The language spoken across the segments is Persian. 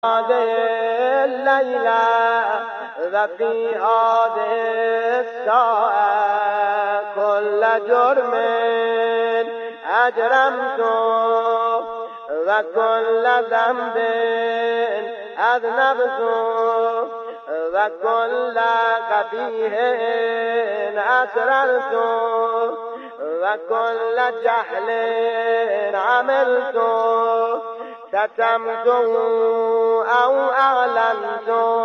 الليلة وفي هذه الساعة كل جرم أجرمت وكل ذنب أذنبت وكل قبيح أسررت وكل جهل عملت كتمت أو أعلنت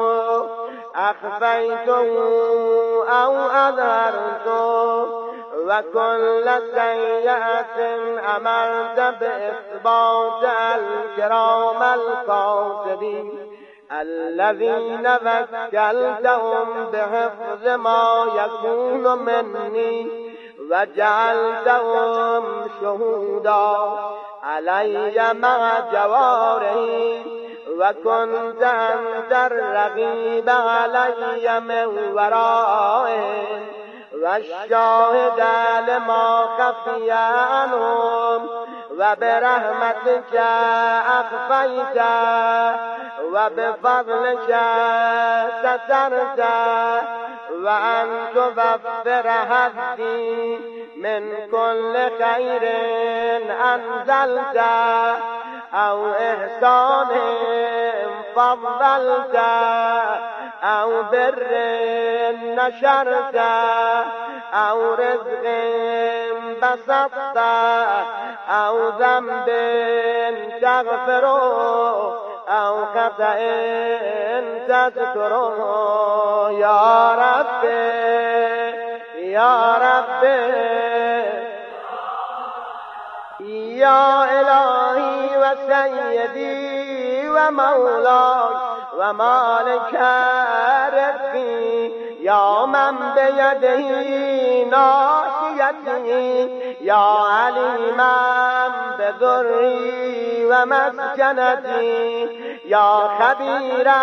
أخفيت أو أظهرت وكل سيئة أمرت بإثبات الكرام الكاتبين الذين وكلتهم بحفظ ما يكون مني وجعلتهم شهودا علي مع جوارحي وكنت أنت الرقيب علي من ورائهم والشاهد لما خفي عنهم وبرحمتك أخفيت وبفضلك سترت وأن تغفر هدي من كل خير أنزلت أو إحسان فضلت أو بر نشرت أو رزق بسطت أو ذنب تغفره أو خطأ تذكره يا ربي يا ربي يا إلهي وسيدي ومولاي ومالك ربي يا من بيده ناصيتي يا عليما بضري ومسكنتي يا خبيرا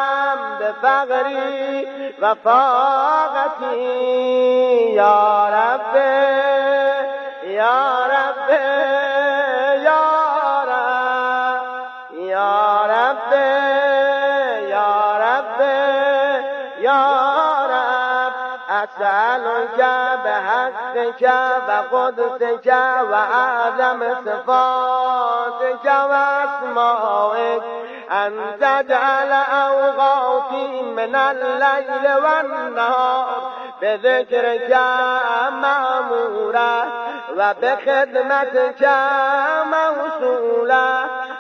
بفقري وفاقتي يا ربي يا ربي يا رب يا ربي يا ربي يا رب أسألك بحقك وقدسك وأعظم صفاتك وأسمائك أن تجعل أوقاتي من الليل والنهار بذكرك مأمورة وبخدمتك موصولة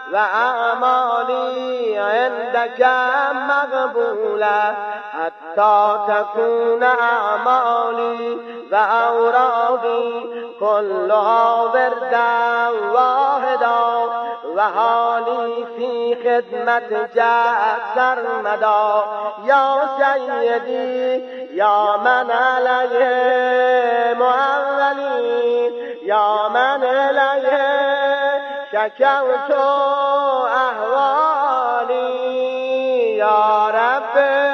وأعمالي عندك مقبولة حتى تكون أعمالي وأورادي كلها وردا واحدا وحالي في خدمتك سرمدا يا سيدي يا من عليه معولي يا من عليه شكوت أهوالي يا ربي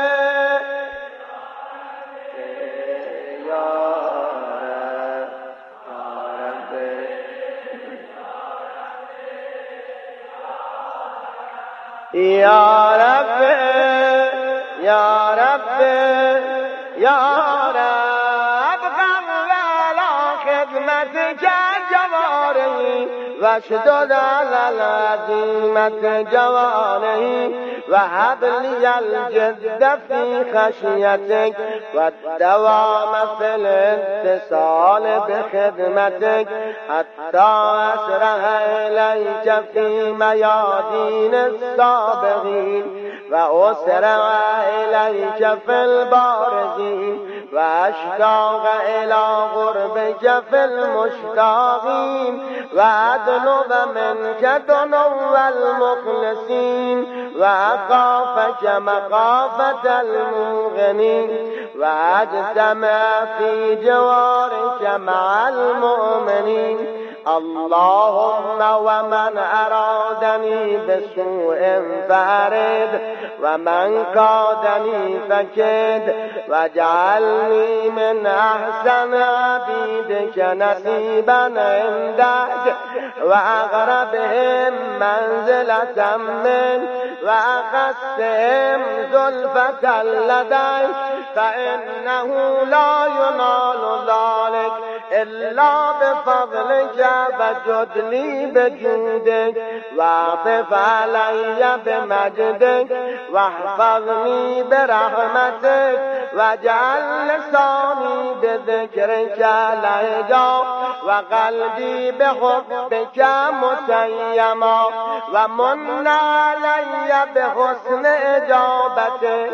يا ربي يا ربي يا رب على خدمتك جوارحي واشدد على العزيمة جوارحي وهب لي الجد في خشيتك والدوام في الاتصال بخدمتك حتى أسرع إليك في ميادين السابقين وأسرع إليك في البارزين وأشتاق إلى غربك في المشتاقين وأدنو منك دنو المخلصين وأخافك مخافة المغنين وأجتمع في جوارك مع المؤمنين اللهم ومن أرادني بسوء فأرد ومن كادني فكد واجعلني من أحسن عبيدك نصيبا عندك وأقربهم منزلة منك وأخذتهم زلفة لديك فإنه لا ينال ذلك إلا بفضلك فجد لي بجودك واعطف علي بمجدك واحفظني برحمتك واجعل لساني بذكرك لهجا وقلبي بحبك متيما ومن علي بحسن إجابتك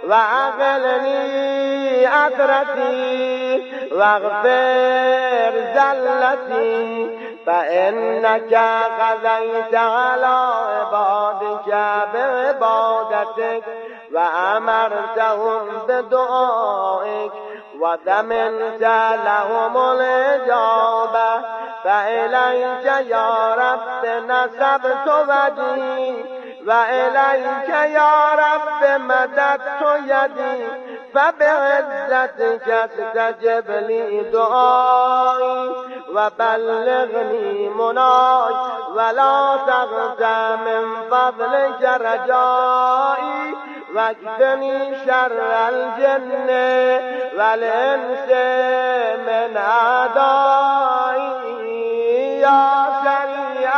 وأغلني أثرتي واغفر زلتي فإنك قضيت على عبادك بعبادتك وأمرتهم بدعائك وضمنت لهم الإجابة فإليك يا رب نسبت وجهي وإليك يا رب مددت يدي فبعزتك استجب لي دعائي وبلغني مناي ولا تغزى من فضلك رجائي واكفني شر الجن والإنس من أعدائي يا سريع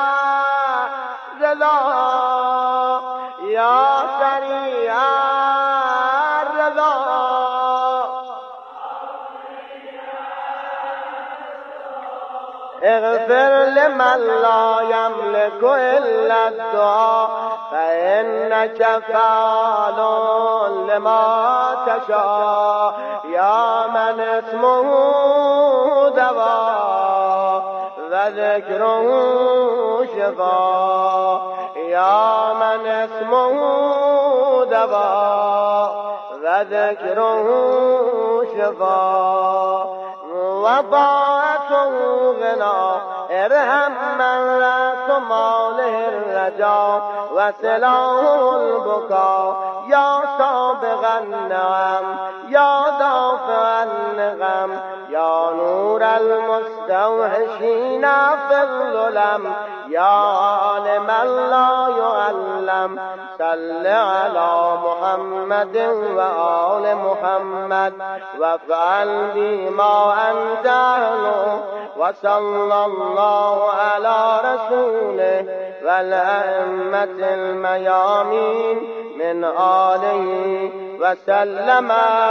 الرضا يا سريع الرضا اغفر لمن لا يملك إلا الدعاء فإنك فعال لما تشاء يا من اسمه دواء وذكره شفاء يا من اسمه دواء وذكره شفاء وطاعته غنى ارحم من رأس ماله الرجاء وسلاه البكاء يا سابق النعم يا دافع النغم يا نور المستوحشين في الظلم يا عالم لا يعلم صل على محمد وآل محمد وافعل بما أنت أهله وصلى الله على رسوله والأئمة الميامين من آله وسلم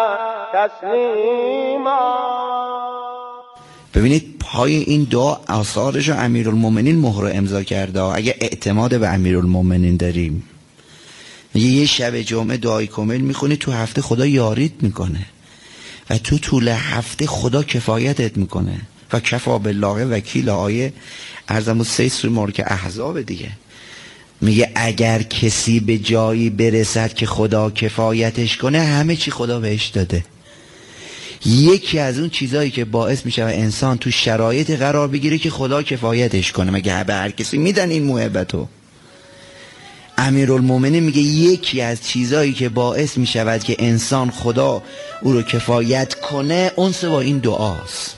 تسلیما. ببینید پای این دعا آثارش رو امیرالمومنین مهر امضا کرده. اگه اعتماد به امیرالمومنین داریم یه شب جمعه دعای کامل میخونی تو هفته خدا یاریت میکنه و تو طول هفته خدا کفایتت میکنه و کفا بالله وکیل. آیه ارزم و 3 سوره مبارکه احزاب دیگه میگه اگر کسی به جایی برسد که خدا کفایتش کنه همه چی خدا بهش داده. یکی از اون چیزایی که باعث میشه انسان تو شرایط قرار بگیره که خدا کفایتش کنه. مگه به هر کسی میدن این موهبتو؟ امیرالمومنین میگه یکی از چیزایی که باعث میشود که انسان خدا او رو کفایت کنه اونس با این دعاست.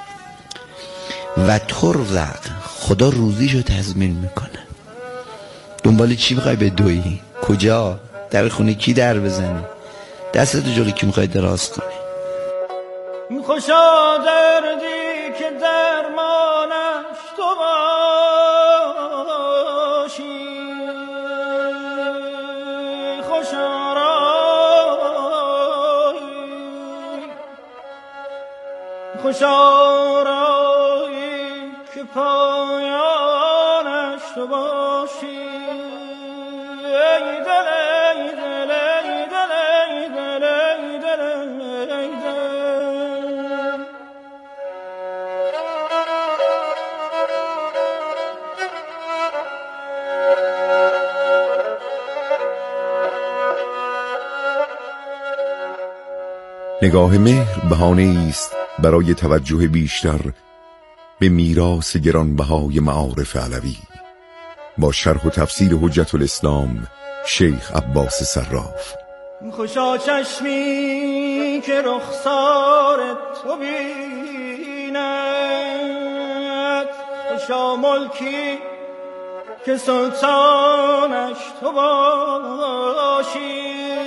و ترزق، خدا روزیشو تضمین میکنه. دنبال چی میخوای بدویی؟ کجا؟ در خونه کی در بزنی؟ دستتو جلوی کی میخوای دراز کنی؟ خوشا دردی که درمانش تو باشی، خوشا رایی که پایانش تو باشی. ای دل ای دل ای دل ای دل ای دل ای دل. نگاه مهر بهانه است برای توجه بیشتر به میراث گرانبهای معارف علوی با شرح و تفسیر حجت الاسلام شیخ عباس صراف. خوشا چشمی که رخسار تو بیند، خوشا ملکی که سلطانش تو باشی،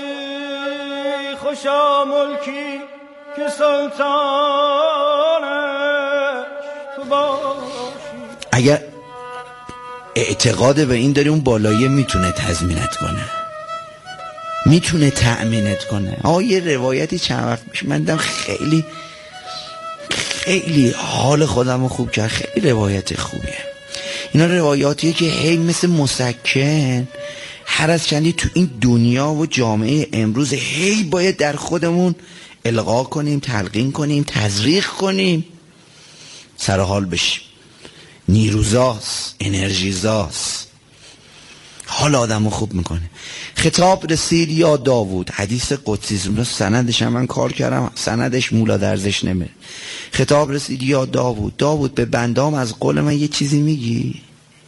خوشا ملکی که سلطانش تو باشی. اگر اعتقاد به این داری اون بالاییه میتونه تضمینت کنه، میتونه تأمینت کنه. یه روایتی چند وقت پیش من دیدم خیلی خیلی حال خودم رو خوب کرد. خیلی روایت خوبیه. اینا روایاتیه که هی مثل مسکن هر از چندی تو این دنیا و جامعه امروز هی باید در خودمون القا کنیم، تلقین کنیم، تزریق کنیم، سر حال بشیم. نیروزاست، انرژیزاست، حال آدمو خوب میکنه. خطاب رسید یا داوود، حدیث قدسی، سندش هم من کار کردم، سندش مولا درزش نمیره. خطاب رسید یا داوود، داوود به بندام از قول من یه چیزی میگی؟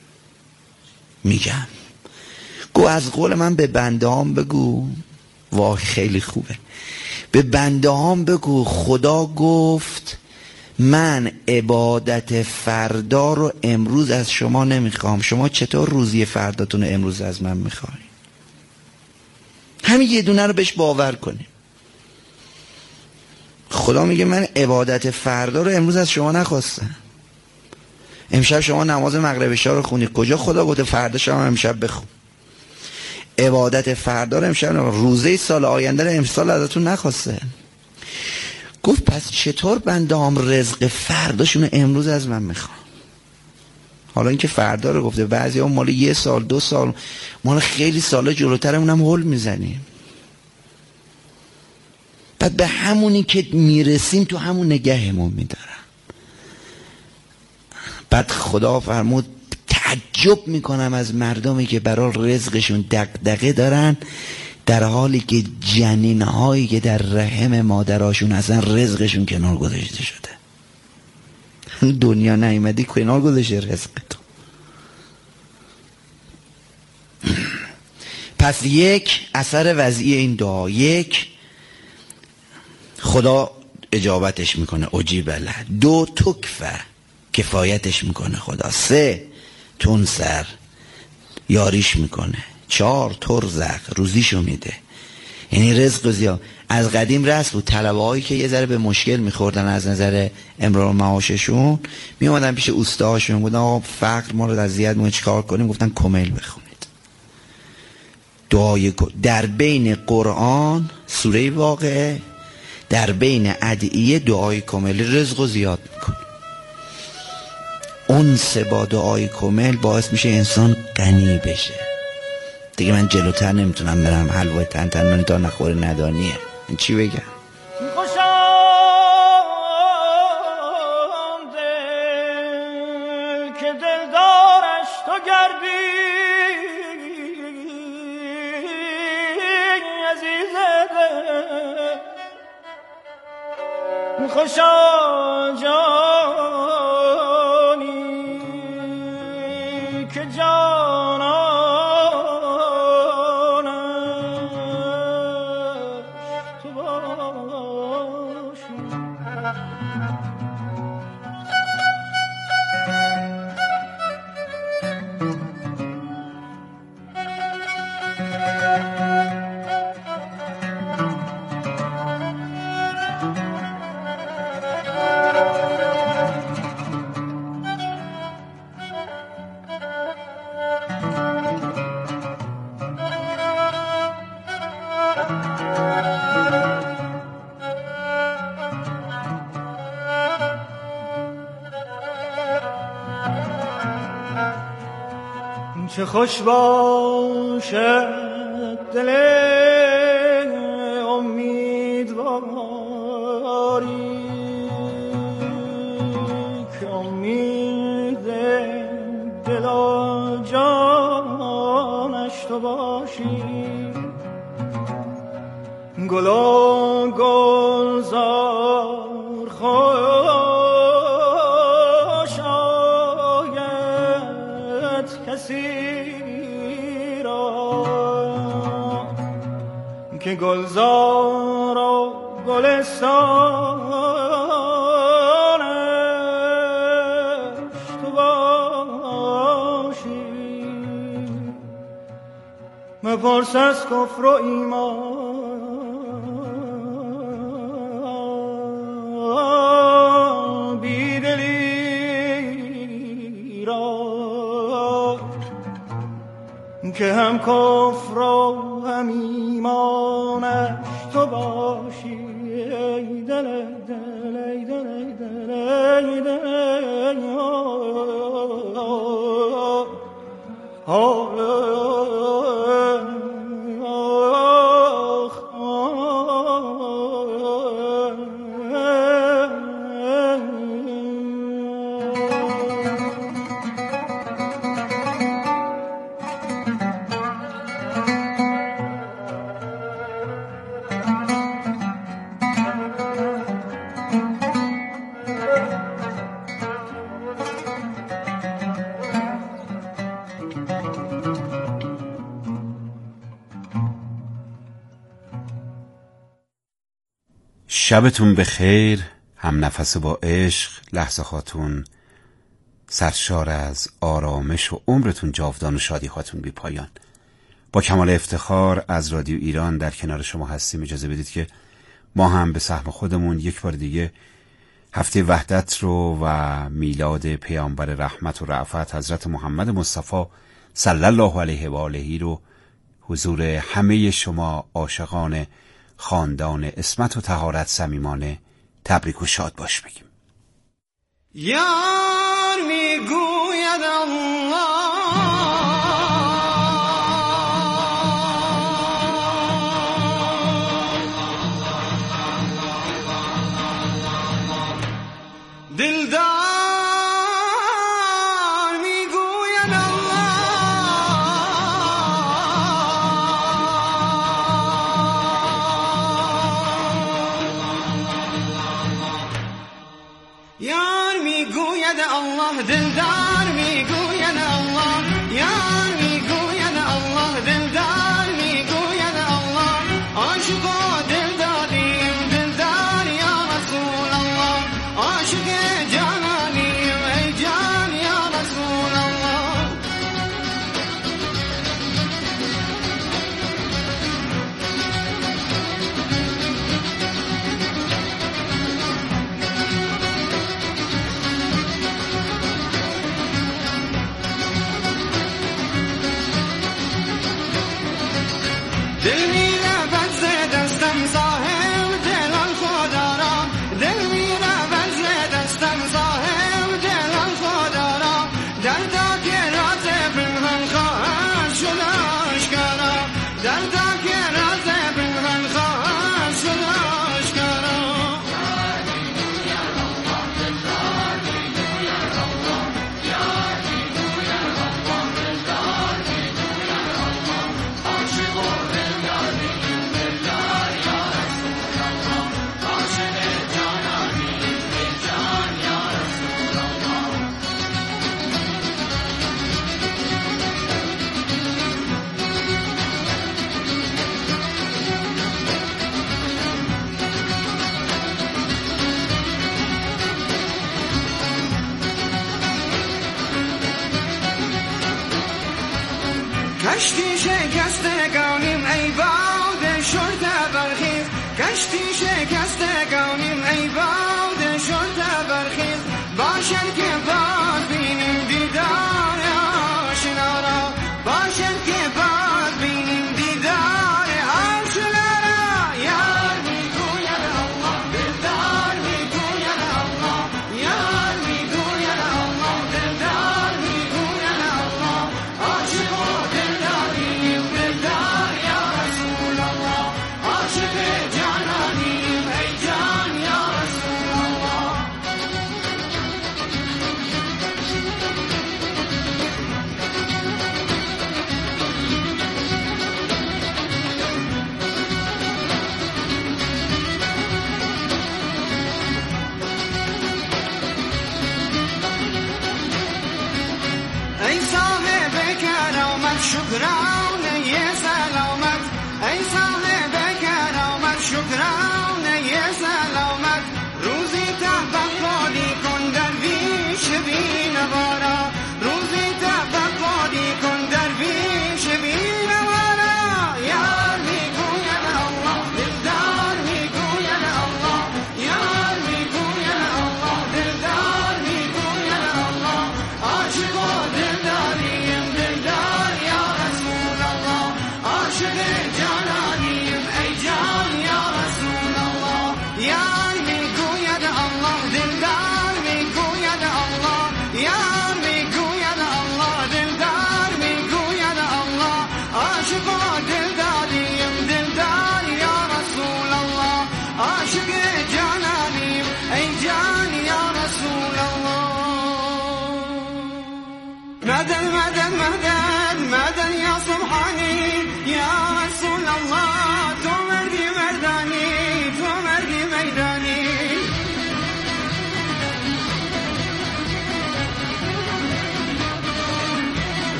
میگم. گو از قول من به بندام بگو. واه خیلی خوبه. به بندام بگو خدا گفت من عبادت فردا رو امروز از شما نمیخوام، شما چطور روزی فرداتون رو امروز از من میخوایی؟ همین یه دونه رو بهش باور کنیم. خدا میگه من عبادت فردا رو امروز از شما نخواستم. امشب شما نماز مغرب عشا رو خونید، کجا خدا گفته فردا شما امشب بخون؟ عبادت فردا رو امشب، روزه سال آینده رو امسال ازتون نخواسته. گفت پس چطور بنده‌ام رزق فرداشون امروز از من میخوان؟ حالا اینکه فردا رو گفته، بعضی ها مال 1 سال 2 سال، مال خیلی سالا جلوترمون هم هول میزنیم. بعد به همونی که میرسیم تو همون نگهمون میدارن. بعد خدا فرمود تعجب میکنم از مردمی که برای رزقشون دغدغه دارن، در حالی که جنینهایی که در رحم مادراشون اصلا رزقشون کنار گذاشته شده. دنیا نیامدی کنار گذاشته رزق تو. پس یک اثر وضعی این دعا، یک خدا اجابتش میکنه، اجیب له. 2 تکفه کفایتش میکنه خدا. 3 تنصر یاریش میکنه. 4 ترزق روزیشو میده. یعنی رزق زیاد. از قدیم رسم بود طلبه هایی که یه ذره به مشکل میخوردن از نظر امرار معاششون، میومدن پیش اوستاهاشون گفتن آقا فقر ما رو اذیت میکنه چیکار کنیم؟ گفتن کمیل بخونید. دعای در بین قرآن سوره واقعه، در بین ادعیه دعای کمیل رزق رو زیاد میکنه. انس با دعای کمیل باعث میشه انسان غنی بشه. دیگه من جلوتر نمیتونم برم حلوای تنتنانی تا نخوره ندانیه. این چی بگم؟ خوشم دل که دلدارش تو گردی عزیز دل، خوشم جانی که جانم چه خوش باشد دل امیدواری که امید دل و جانش تو باشی. گل و گلزار خوش که گلزار و گلستانش تو باشی. مپرس از کفر و ایمان بیدلی را که هم کفر و هم ایمانش تو باشی. ای دل ای دل ای دل ای دل ای دل شبتون بخیر، هم نفس با عشق، لحظه هاتون سرشار از آرامش و عمرتون جاودان و شادی هاتون بی پایان. با کمال افتخار از رادیو ایران در کنار شما هستیم. اجازه بدید که ما هم به سهم خودمون یک بار دیگه هفته وحدت رو و میلاد پیامبر رحمت و رأفت حضرت محمد مصطفی صلی الله علیه و آله رو حضور همه شما عاشقان خاندان عصمت و طهارت صمیمانه تبریک و شاد باش بگیم. یار میگوید الله دلدار میگوید یار میگوید الله دلدار میگوید الله یار میگوید الله دلدار میگوید الله عاشق و دلداریم دلدار یا رسول الله عاشق جانانیم ای جان یا رسول الله دل میره بز دستم صاحب دلان خدا را دل میره بز دستم صاحب دلان خدا را دردا که راز پنهان خواهد شد آشکارا دردا که راز پنهان خواهد شد آشکارا کشتی شکستگانیم ای باد شرط برخیز کشتی شکستگانیم ای باد شرط برخیز باشد که باد بینیم دیدار آشنا را باشد که باد بینیم دیدار آشنا را یار میگوید الله دلدار میگوید الله یار میگوید الله دلدار میگوید الله عاشق و دلداریم دلدار یا رسول الله عاشق جانانیم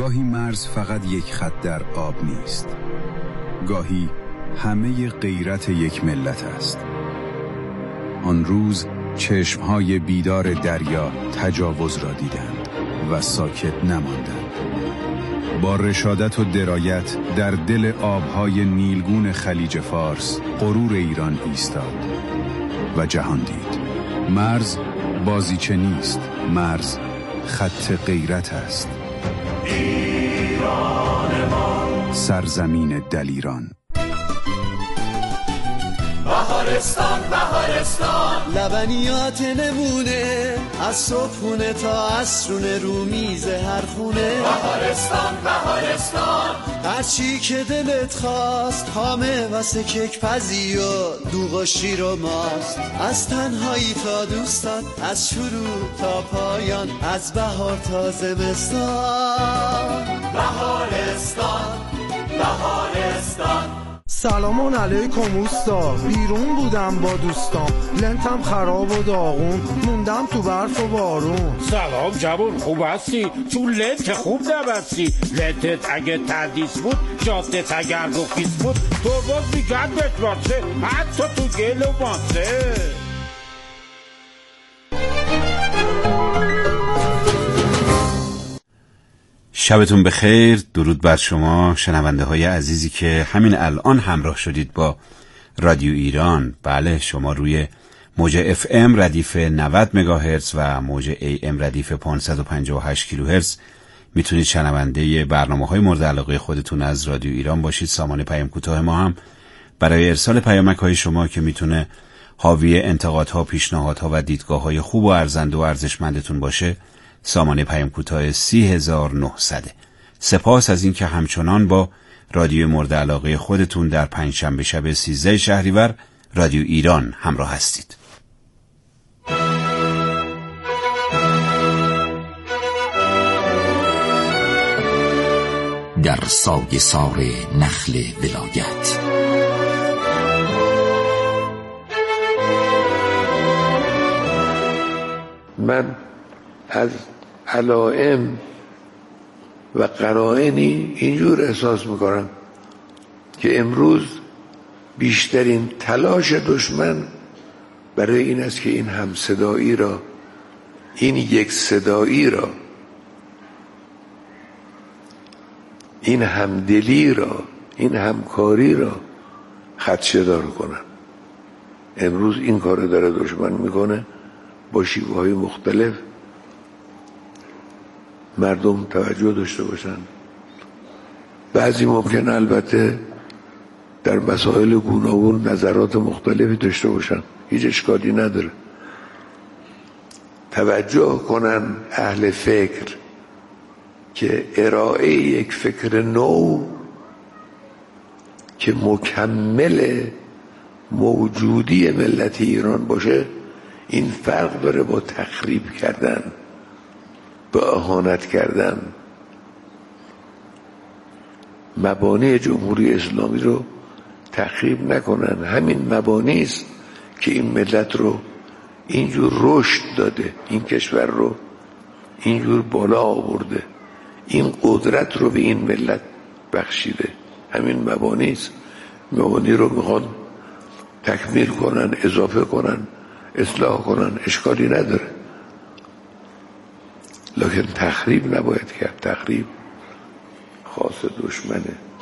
گاهی مرز فقط یک خط در آب نیست. گاهی همه غیرت یک ملت است. آن روز چشمهای بیدار دریا تجاوز را دیدند و ساکت نماندند. با رشادت و درایت در دل آبهای نیلگون خلیج فارس غرور ایران ایستاد و جهان دید. مرز بازیچه نیست، مرز خط غیرت است. ایران ما، سرزمین دلیران. بهارستان بهارستان، لبنیات نمونه از صبحونه تا عصرونه رو میز هر خونه. بهارستان بهارستان، هرچی که دلت خواست، حامه واسه کیک پزی و دوغ و شیر و ماست. از تنهایی تا دوستان، از شروع تا پایان، از بهار تا زمستان. بهارستان بهارستان. سلام علیکم اوستا، بیرون بودم با دوستان، لنتم خراب و داغون، موندم تو برف و بارون. سلام جوون، خوب هستی؟ تو لنت خوب نبستی. لنتت اگه تردیس بود، جادت اگر رخیص بود، تو باز میگن بتراسه، حتی تو گل و ماسه. شبتون بخیر. درود بر شما شنونده های عزیزی که همین الان همراه شدید با رادیو ایران. بله، شما روی موج FM ردیف 90 مگاهرتز و موج AM ردیف 558 کیلوهرتز میتونید شنونده برنامه‌های مورد علاقه خودتون از رادیو ایران باشید. سامانه پیام کوتاه ما هم برای ارسال پیامک‌های شما که میتونه حاوی انتقادها، پیشنهادها و دیدگاه‌های خوب و ارزنده و ارزشمندتون باشه، سامانه پیام کوتاه 30900. سپاس از این که همچنان با رادیو مورد علاقه خودتون در پنجشنبه شب 13 شهریور رادیو ایران همراه هستید. در سایه‌سار نخل ولایت من از علائم و قرائنی اینجور احساس میکنم که امروز بیشترین تلاش دشمن برای این است که این همصدایی را، این یک صدایی را، این همدلی را، این همکاری را خدشه‌دار کنن. امروز این کار داره دشمن میکنه با شیوه‌های مختلف. مردم توجه داشته باشن. بعضی ممکن البته در مسائل گوناگون نظرات مختلفی داشته باشن، هیچ اشکالی نداره. توجه کنن اهل فکر که ارائه یک فکر نو که مکمل موجودی ملت ایران باشه، این فرق داره با تخریب کردن، با اهانت کردن. مبانی جمهوری اسلامی رو تخریب نکنن. همین مبانی است که این ملت رو اینجور رشد داده، این کشور رو اینجور بالا آورده، این قدرت رو به این ملت بخشیده. همین مبانی است. مبانی رو میخوان تکمیل کنن، اضافه کنن، اصلاح کنن، اشکالی نداره. لکن تخریب نباید کرد. تخریب خاص دشمنه.